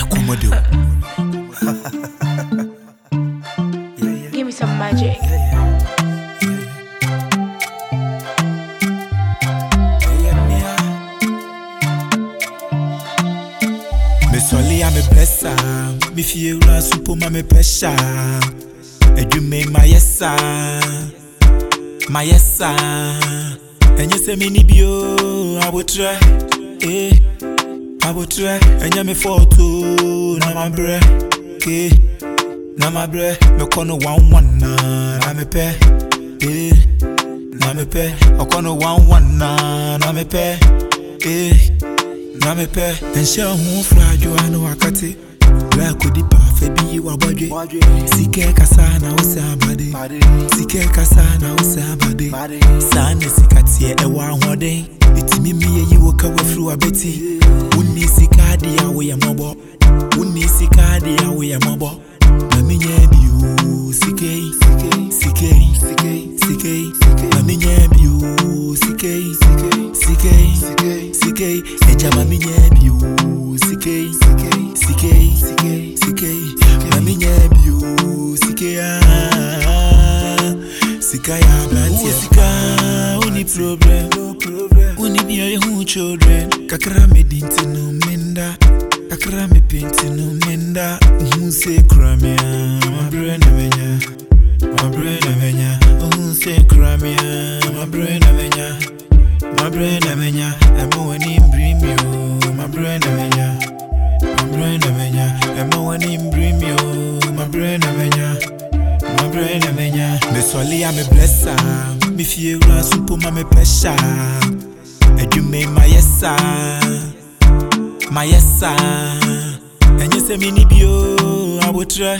Komodo. Give me some magic. Me solely I'm a blesser. Me feel run super me pressure. And you make my yes and you say me ni bio. I will try, I will try. And you me photo na my breath, na my breath. Me kono one na me pe, na me pe. I kono one na me pe, na me pe. And she who fly you I know akati. Black with the parfait be wa bodwe. Sike kasa na usabade. Sike kasa na usabade. Sane sikatie ewa hode. Itimi me yi wo ka wafru abeti. Wonni sikade ya wo ya mobo. Wonni sikade ya wo ya mobo. Na menye biu sike na menye biu sike eja ma menye biu sike na menye biu sike ya blantia sika uni problem uni biya hu children kakra me dinti no menda kakra me pinti no menda hu se kramia my brain amenya hu se kramia my brain amenya emo wani bring me my brain amenya emo wani bring me my brain amenya me solely I'm a blesser. Me feel run super me pressure. And you make my yes and you say me ni bio. I will try,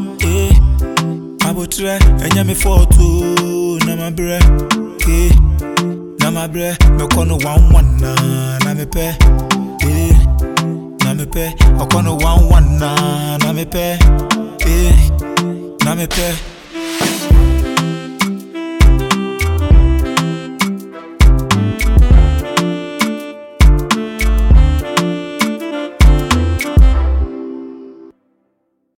I will try. And you me photo na my breath, na my breath. Me kono one na me pe, na me pe. I kono one na me pe, na me pe.